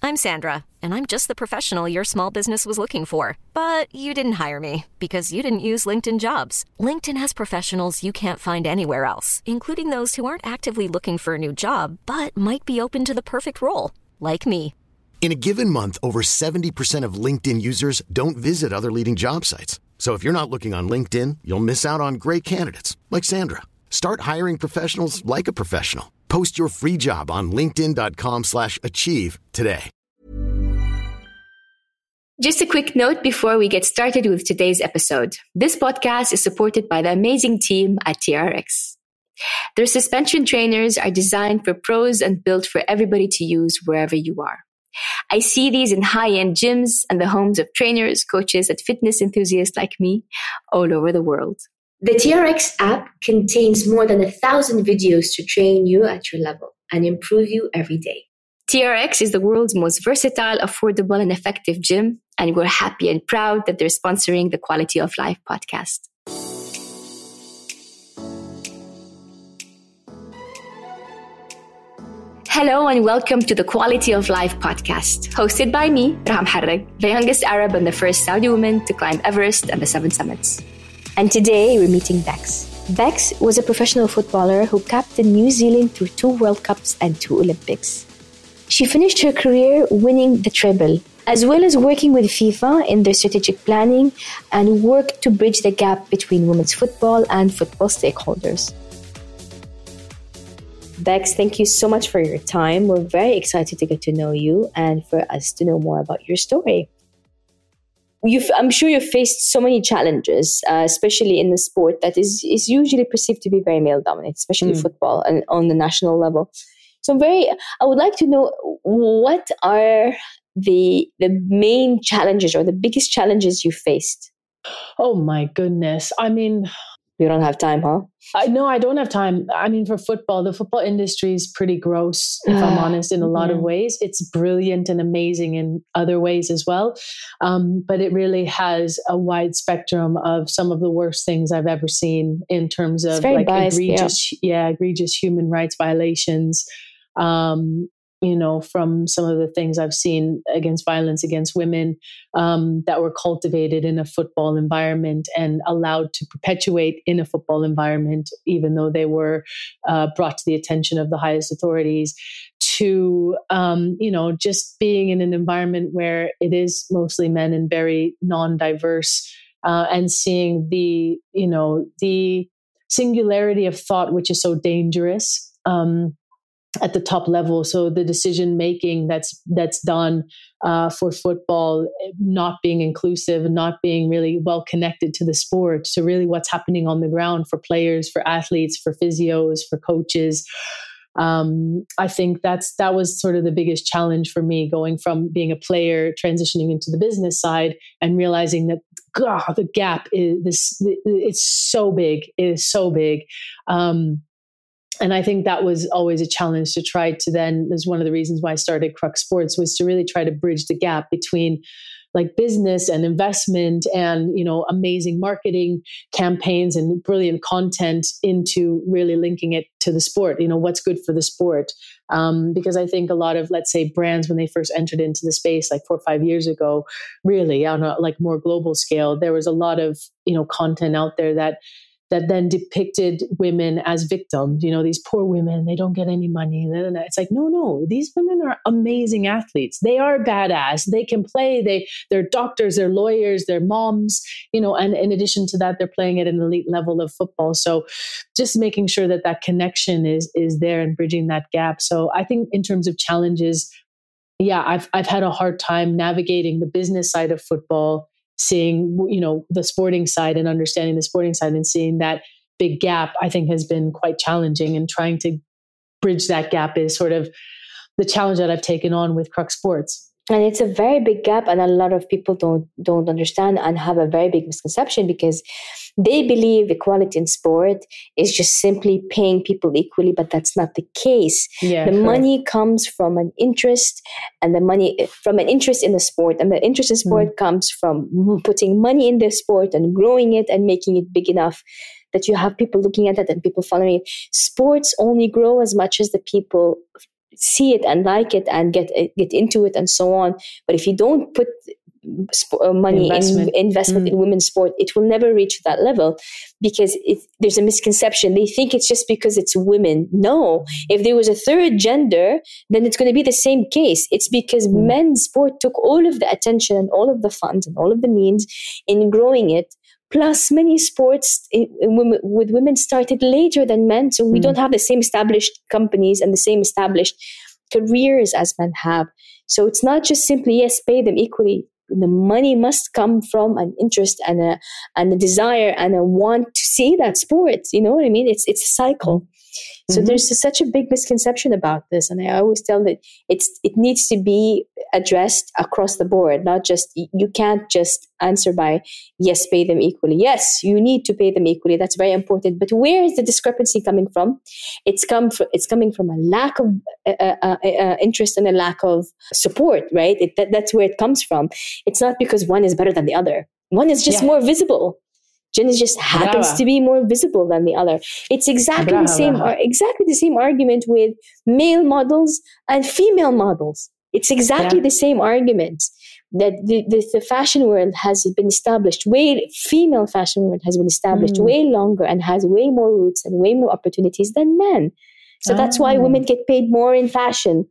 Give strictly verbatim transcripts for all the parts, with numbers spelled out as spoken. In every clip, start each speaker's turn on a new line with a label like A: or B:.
A: I'm Sandra, and I'm just the professional your small business was looking for. But you didn't hire me because you didn't use LinkedIn Jobs. LinkedIn has professionals you can't find anywhere else, including those who aren't actively looking for a new job, but might be open to the perfect role, like me.
B: In a given month, over seventy percent of LinkedIn users don't visit other leading job sites. So if you're not looking on LinkedIn, you'll miss out on great candidates like Sandra. Start hiring professionals like a professional. Post your free job on linkedin.com slash achieve today.
C: Just a quick note before we get started with today's episode. This podcast is supported by the amazing team at T R X. Their suspension trainers are designed for pros and built for everybody to use wherever you are. I see these in high-end gyms and the homes of trainers, coaches, and fitness enthusiasts like me all over the world. The T R X app contains more than a thousand videos to train you at your level and improve you every day. T R X is the world's most versatile, affordable, and effective gym, and we're happy and proud that they're sponsoring the Quality of Life podcast. Hello and welcome to the Quality of Life podcast, hosted by me, Raham Harrag, the youngest Arab and the first Saudi woman to climb Everest and the Seven Summits. And today we're meeting Bex. Bex was a professional footballer who captained New Zealand through two World Cups and two Olympics. She finished her career winning the treble, as well as working with FIFA in their strategic planning and worked to bridge the gap between women's football and football stakeholders. Bex, thank you so much for your time. We're very excited to get to know you and for us to know more about your story. You've, I'm sure you've faced so many challenges, uh, especially in the sport that is, is usually perceived to be very male-dominated, especially mm. football and on the national level. So I'm very, I would like to know, what are the the main challenges or the biggest challenges you faced?
D: Oh my goodness. I mean...
C: You don't have time, huh?
D: I No, I don't have time. I mean, for football, the football industry is pretty gross, if I'm honest, in a lot yeah. of ways. It's brilliant and amazing in other ways as well. Um, but it really has a wide spectrum of some of the worst things I've ever seen in terms of like biased, egregious, yeah. yeah, egregious human rights violations. Um, you know, from some of the things I've seen against violence against women um, that were cultivated in a football environment and allowed to perpetuate in a football environment, even though they were uh, brought to the attention of the highest authorities, to, um, you know, just being in an environment where it is mostly men and very non-diverse uh, and seeing the, you know, the singularity of thought, which is so dangerous. Um, at the top level. So the decision making that's that's done uh, for football not being inclusive, not being really well connected to the sport, to really what's happening on the ground for players, for athletes, for physios, for coaches. Um, I think that's that was sort of the biggest challenge for me, going from being a player, transitioning into the business side, and realizing that God, the gap is this. It's so big. It is so big. Um, And I think that was always a challenge to try to then, there's one of the reasons why I started Crux Sports, was to really try to bridge the gap between like business and investment and, you know, amazing marketing campaigns and brilliant content into really linking it to the sport, you know, what's good for the sport. Um, because I think a lot of, let's say, brands, when they first entered into the space like four or five years ago, really on a like more global scale, there was a lot of, you know, content out there that that then depicted women as victims, you know, these poor women, they don't get any money. It's like, no, no, these women are amazing athletes. They are badass. They can play. They, they're doctors, they're lawyers, they're moms, you know, and in addition to that, they're playing at an elite level of football. So just making sure that that connection is, is there and bridging that gap. So I think in terms of challenges, yeah, I've, I've had a hard time navigating the business side of football, seeing, you know, the sporting side and understanding the sporting side and seeing that big gap, I think has been quite challenging, and trying to bridge that gap is sort of the challenge that I've taken on with Crux Sports.
C: And it's a very big gap, and a lot of people don't don't understand and have a very big misconception, because they believe equality in sport is just simply paying people equally, but that's not the case.
D: Yeah,
C: the
D: correct.
C: money comes from an interest, and the money from an interest in the sport, and the interest in sport mm. comes from putting money in the sport and growing it and making it big enough that you have people looking at it and people following it. Sports only grow as much as the people see it and like it and get get into it and so on. But if you don't put sp- uh, money investment. in investment mm. in women's sport, it will never reach that level, because it, there's a misconception. They think it's just because it's women. No, if there was a third gender, then it's going to be the same case. It's because mm. men's sport took all of the attention and all of the funds and all of the means in growing it. Plus, many sports in, in women, with women started later than men. So we mm. don't have the same established companies and the same established careers as men have. So it's not just simply, yes, pay them equally. The money must come from an interest and a and a desire and a want to see that sport. You know what I mean? It's it's a cycle. So mm-hmm. there's a, such a big misconception about this, and I always tell that it's it needs to be addressed across the board. Not just you can't just answer by yes, pay them equally. Yes, you need to pay them equally. That's very important. But where is the discrepancy coming from? It's come from it's coming from a lack of uh, uh, uh, interest and a lack of support. Right? It, that, that's where it comes from. It's not because one is better than the other. One is just yeah. more visible. Gender just happens Brava. to be more visible than the other. It's exactly Brava. the same, ar- exactly the same argument with male models and female models. It's exactly yeah. the same argument that the, the, the fashion world has been established. Way female fashion world has been established mm. way longer and has way more roots and way more opportunities than men. So oh. that's why women get paid more in fashion.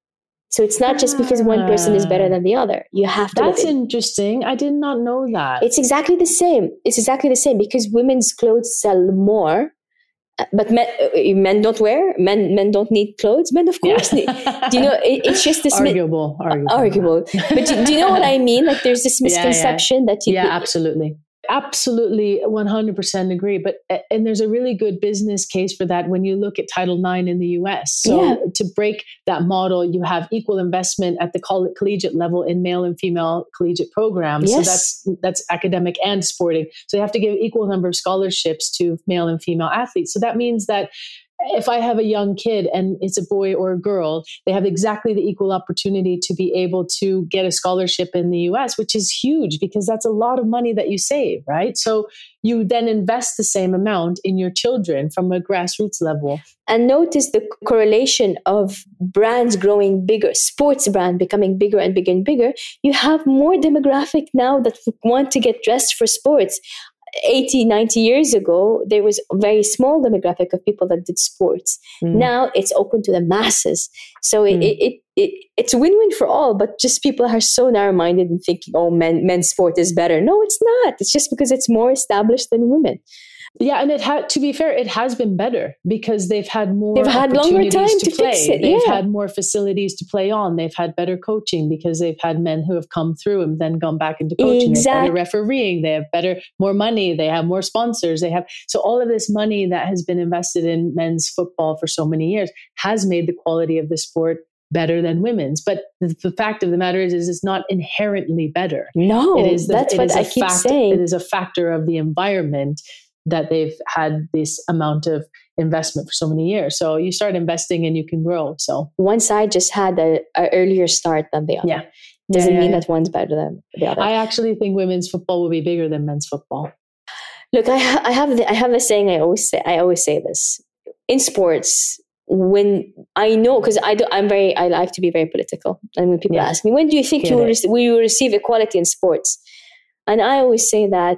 C: So it's not just because one person is better than the other. You have to.
D: That's interesting. I did not know that.
C: It's exactly the same. It's exactly the same because women's clothes sell more, but men, men don't wear. Men men don't need clothes. Men, of course, yeah. need. Do you know? It, it's just this
D: arguable, mi- arguable,
C: arguable. But do, do you know what I mean? Like there's this misconception
D: yeah, yeah.
C: that you.
D: Yeah, absolutely. Absolutely, one hundred percent agree. But and there's a really good business case for that when you look at Title nine in the U S. So yeah. to break that model, you have equal investment at the coll- collegiate level in male and female collegiate programs.
C: Yes.
D: So that's that's academic and sporting. So they have to give equal number of scholarships to male and female athletes. So that means that if I have a young kid and it's a boy or a girl, they have exactly the equal opportunity to be able to get a scholarship in the U S, which is huge because that's a lot of money that you save, right? So you then invest the same amount in your children from a grassroots level.
C: And notice the correlation of brands growing bigger, sports brand becoming bigger and bigger and bigger. You have more demographic now that want to get dressed for sports. eighty, ninety years ago, there was a very small demographic of people that did sports. Mm. Now it's open to the masses. So it, mm. it, it, it it's a win-win for all, but just people are so narrow-minded and thinking, oh, men, men's sport is better. No, it's not. It's just because it's more established than women.
D: Yeah, and it had to be fair, it has been better because they've had more
C: they've had longer time to, to
D: play.
C: Fix it.
D: They've
C: yeah.
D: had more facilities to play on. They've had better coaching because they've had men who have come through and then gone back into coaching. Exactly. They have better refereeing. They have better, more money. They have more sponsors. They have so all of this money that has been invested in men's football for so many years has made the quality of the sport better than women's. But the, the fact of the matter is, is it's not inherently better.
C: No,
D: it is the,
C: that's
D: it
C: what
D: is
C: I keep
D: fact,
C: saying.
D: It is a factor of the environment that they've had this amount of investment for so many years. So you start investing and you can grow. So
C: one side just had a, a earlier start than the other.
D: Yeah.
C: Doesn't
D: yeah, yeah,
C: mean
D: yeah.
C: that one's better than the other.
D: I actually think women's football will be bigger than men's football.
C: Look, I, I have the, I have a saying. I always say. I always say this in sports. When I know, because I do, I'm very. I like to be very political. And when people yeah. ask me, when do you think you will, re- will you receive equality in sports? And I always say that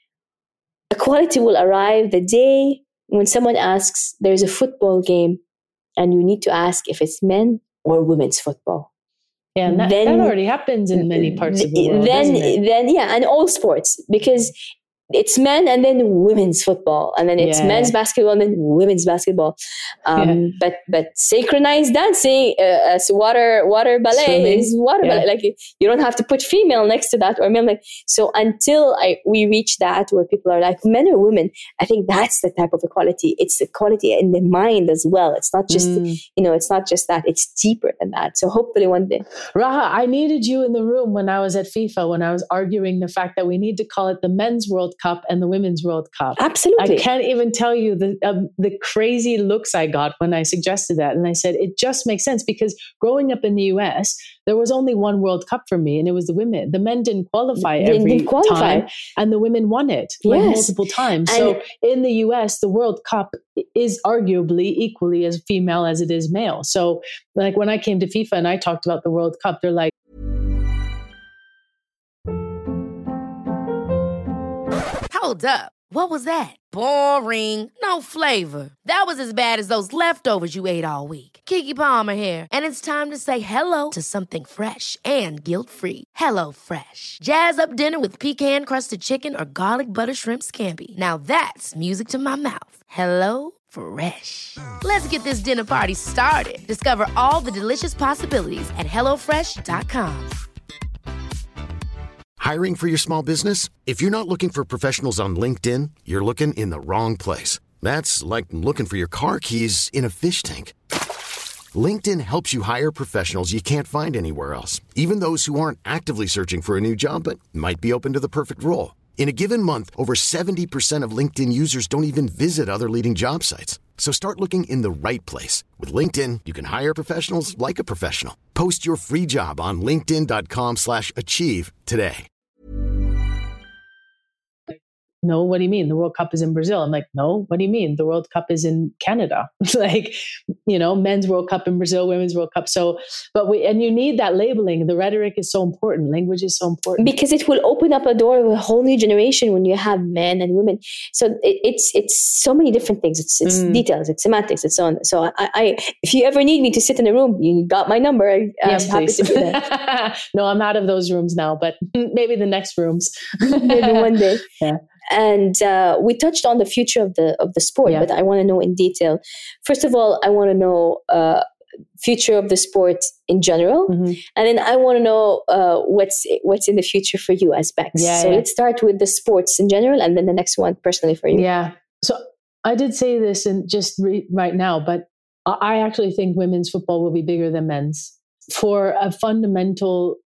C: equality will arrive the day when someone asks, there's a football game and you need to ask if it's men or women's football.
D: Yeah, and that, then, that already happens in many parts of the world.
C: Then,
D: doesn't it?
C: then, yeah, and all sports, because it's men and then women's football, and then it's yeah. men's basketball and then women's basketball. Um, yeah. But but synchronized dancing, uh, as water water ballet Swimming. is water yeah. ballet. Like you don't have to put female next to that or male. Like so, until I we reach that where people are like men or women, I think that's the type of equality. It's equality in the mind as well. It's not just mm. you know, it's not just that. It's deeper than that. So hopefully one day,
D: Raha, I needed you in the room when I was at FIFA when I was arguing the fact that we need to call it the Men's World Cup and the Women's World Cup.
C: Absolutely.
D: I can't even tell you the um, the crazy looks I got when I suggested that. And I said, it just makes sense because growing up in the U S, there was only one World Cup for me, and it was the women. The men didn't qualify
C: They
D: every
C: didn't qualify.
D: time, and the women won it like
C: Yes.
D: multiple times.
C: And
D: so in the U S, the World Cup is arguably equally as female as it is male. So like when I came to FIFA and I talked about the World Cup, they're like,
E: Hold up. What was that? Boring. No flavor. That was as bad as those leftovers you ate all week. Keke Palmer here. And it's time to say hello to something fresh and guilt-free. Hello Fresh. Jazz up dinner with pecan-crusted chicken or garlic butter shrimp scampi. Now that's music to my mouth. Hello Fresh. Let's get this dinner party started. Discover all the delicious possibilities at hello fresh dot com.
B: Hiring for your small business? If you're not looking for professionals on LinkedIn, you're looking in the wrong place. That's like looking for your car keys in a fish tank. LinkedIn helps you hire professionals you can't find anywhere else, even those who aren't actively searching for a new job but might be open to the perfect role. In a given month, over seventy percent of LinkedIn users don't even visit other leading job sites. So start looking in the right place. With LinkedIn, you can hire professionals like a professional. Post your free job on linkedin.com slash achieve today.
D: no, what do you mean? The World Cup is in Brazil. I'm like, no, what do you mean? The World Cup is in Canada. Like, you know, men's World Cup in Brazil, women's World Cup. So, but we, and you need that labeling. The rhetoric is so important. Language is so important.
C: Because it will open up a door to a whole new generation when you have men and women. So it, it's, it's so many different things. It's, it's mm. details, it's semantics, it's so on. So I, I, if you ever need me to sit in a room, you got my number. I'm
D: yes,
C: happy
D: please.
C: to do that.
D: No, I'm out of those rooms now, but maybe the next rooms.
C: Maybe one day.
D: Yeah.
C: And uh, we touched on the future of the of the sport, yeah. but I want to know in detail. First of all, I want to know uh, future of the sport in general, mm-hmm. and then I want to know uh, what's what's in the future for you as Bex.
D: Yeah,
C: so
D: yeah.
C: let's start with the sports in general, and then the next one personally for you.
D: Yeah. So I did say this in just re- right now, but I actually think women's football will be bigger than men's for a fundamental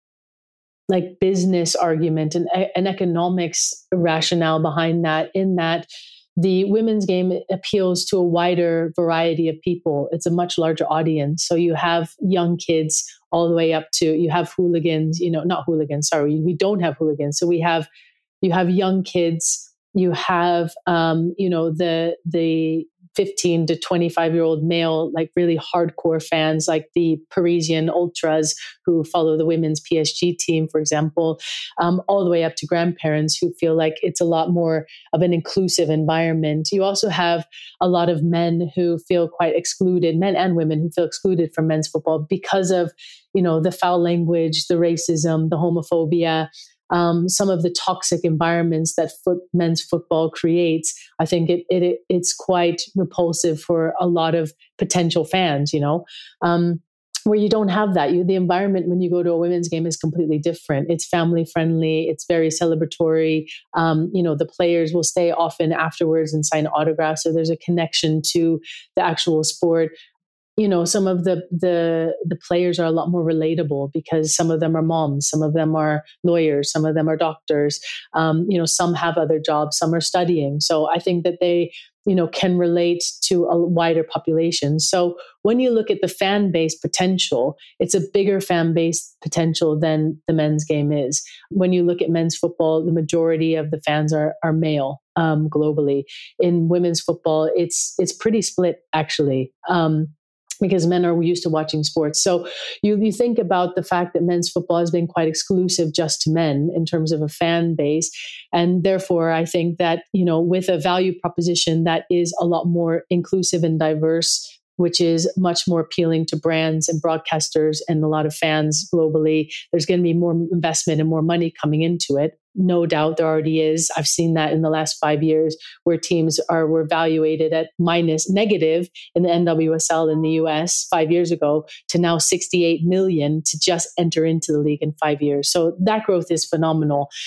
D: like business argument and an economics rationale behind that, in that the women's game appeals to a wider variety of people. It's a much larger audience. So you have young kids all the way up to, you have hooligans, you know, not hooligans, sorry, we don't have hooligans. So we have, you have young kids, you have, um, you know, the, the, fifteen to twenty-five year old male, like really hardcore fans, like the Parisian ultras who follow the women's P S G team, for example, um, all the way up to grandparents who feel like it's a lot more of an inclusive environment. You also have a lot of men who feel quite excluded, men and women who feel excluded from men's football because of, you know, the foul language, the racism, the homophobia, Um, some of the toxic environments that foot, men's football creates. I think it, it it's quite repulsive for a lot of potential fans, you know, um, where you don't have that. You, the environment when you go to a women's game is completely different. It's family friendly. It's very celebratory. Um, you know, the players will stay often afterwards and sign autographs. So there's a connection to the actual sport. You know, some of the, the the players are a lot more relatable because some of them are moms, some of them are lawyers, some of them are doctors. Um, you know, some have other jobs, some are studying. So I think that they, you know, can relate to a wider population. So when you look at the fan base potential, it's a bigger fan base potential than the men's game is. When you look at men's football, the majority of the fans are are male um, globally. In women's football, it's it's pretty split actually. Um, because men are used to watching sports. So you, you think about the fact that men's football has been quite exclusive just to men in terms of a fan base. And therefore, I think that, you know, with a value proposition that is a lot more inclusive and diverse, which is much more appealing to brands and broadcasters and a lot of fans globally, there's going to be more investment and more money coming into it. No doubt there already is. I've seen that in the last five years where teams are were evaluated at minus negative in the N W S L in the U S five years ago to now sixty-eight million to just enter into the league in five years. So that growth is phenomenal.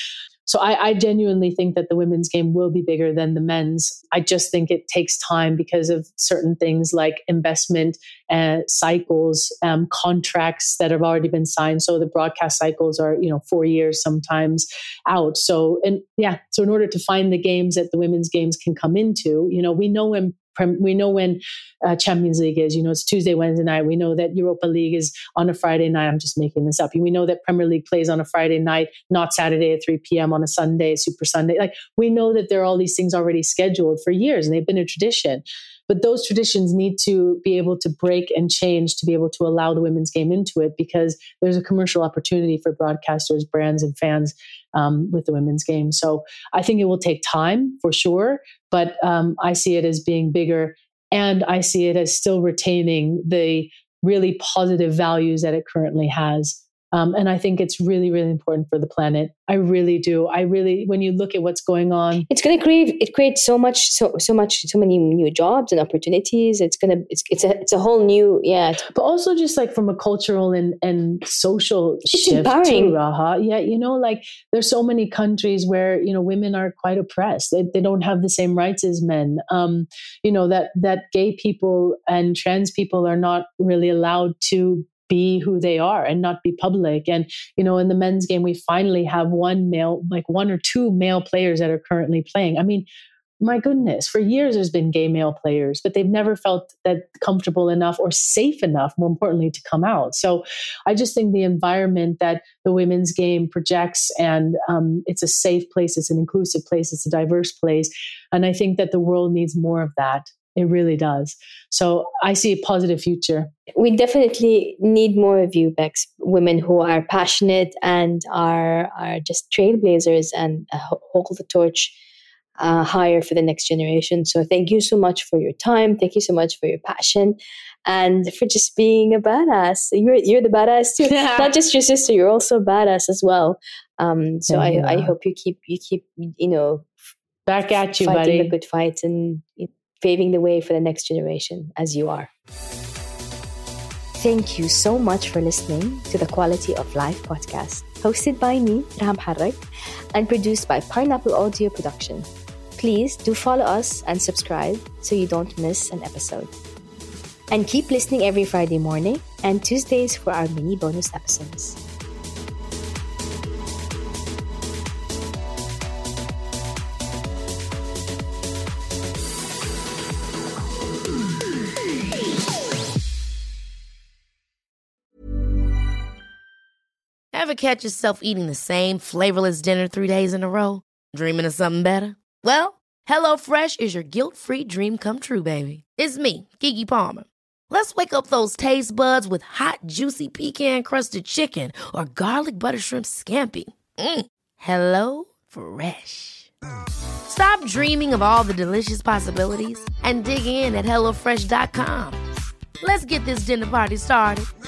D: so I, I genuinely think that the women's game will be bigger than the men's. I just think it takes time because of certain things like investment uh, cycles, um, contracts that have already been signed. So the broadcast cycles are, you know, four years sometimes out. So, and yeah, so in order to find the games that the women's games can come into, you know, we know when We know when uh, Champions League is, you know, it's Tuesday, Wednesday night. We know that Europa League is on a Friday night. I'm just making this up. We know that Premier League plays on a Friday night, not Saturday at three p.m. on a Sunday, Super Sunday. Like, we know that there are all these things already scheduled for years and they've been a tradition. But those traditions need to be able to break and change to be able to allow the women's game into it, because there's a commercial opportunity for broadcasters, brands, and fans um, with the women's game. So I think it will take time for sure, but um, I see it as being bigger, and I see it as still retaining the really positive values that it currently has. Um, and I think it's really, really important for the planet. I really do. I really, when you look at what's going on,
C: it's going to create, it creates so much, so, so much, so many new jobs and opportunities. It's going to, it's, it's a, it's a whole new, yeah.
D: But also just like from a cultural and, and social
C: it's
D: shift
C: empowering.
D: too, Raha. Yeah. You know, like there's so many countries where, you know, women are quite oppressed. They, they don't have the same rights as men. Um, you know, that, that gay people and trans people are not really allowed to be who they are and not be public. And, you know, in the men's game, we finally have one male, like one or two male players that are currently playing. I mean, my goodness, for years there's been gay male players, but they've never felt that comfortable enough or safe enough, more importantly, to come out. So I just think the environment that the women's game projects, and um, it's a safe place, it's an inclusive place, it's a diverse place. And I think that the world needs more of that. It really does. So I see a positive future.
C: We definitely need more of you, Bex, women who are passionate and are are just trailblazers and uh, hold the torch uh, higher for the next generation. So thank you so much for your time. Thank you so much for your passion and for just being a badass. You're you're the badass too. Yeah. Not just your sister, you're also a badass as well. Um, so yeah. I, I hope you keep you keep you know
D: back at you,
C: fighting
D: buddy.
C: the good fights and you know, paving the way for the next generation as you are. Thank you so much for listening to the Quality of Life podcast, hosted by me, Raham Harrak, and produced by Pineapple Audio Production. Please do follow us and subscribe so you don't miss an episode. And keep listening every Friday morning and Tuesdays for our mini bonus episodes.
E: Ever catch yourself eating the same flavorless dinner three days in a row? Dreaming of something better? Well, HelloFresh is your guilt-free dream come true, baby. It's me, Keke Palmer. Let's wake up those taste buds with hot, juicy pecan-crusted chicken or garlic butter shrimp scampi. Mm. Hello Fresh. Stop dreaming of all the delicious possibilities and dig in at hello fresh dot com. Let's get this dinner party started.